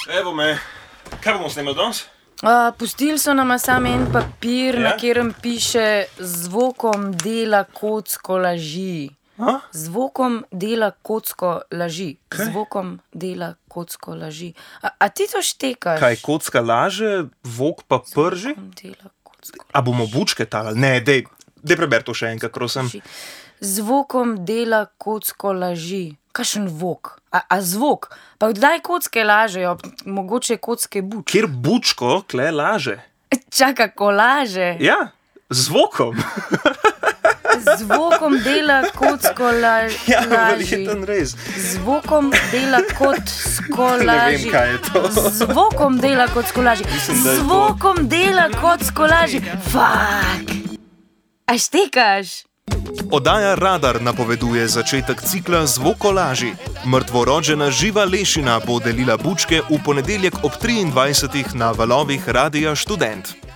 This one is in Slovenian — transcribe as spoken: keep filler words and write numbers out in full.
Evo me, kaj bomo snemali danes? Uh, pustili so nam samo en papir, Ja? na katerem piše zvokom dela kocko laži. A? Zvokom dela kocko laži. Kaj? Zvokom dela kocko laži. A, a ti to štekaš? Kaj, kocka laže, vok pa prži? Zvokom dela kocko A bomo bučke talali? Ne, dej, dej preber to še enkrat, prosim. laži. Zvokom dela kocko laži. Kakšen vok? A, a zvok? Pa kdaj kocke lažejo? Mogoče kocke buč. Kjer bučko kle laže? Čaka, ko laže. Ja, z vokom. Zvokom dela kocko la, Ja, laži. verjetno res. Zvokom dela kocko Ne vem, laži. kaj je to. Zvokom dela kocko laži. Mislim, da je to- Zvokom dela kocko laži. Fak. A štekaš? Oddaja Radar napoveduje začetek cikla Zvokolaži. Mrtvorođena živa lešina bo delila bučke v ponedeljek ob triindvajsetih na valovih Radia Študent.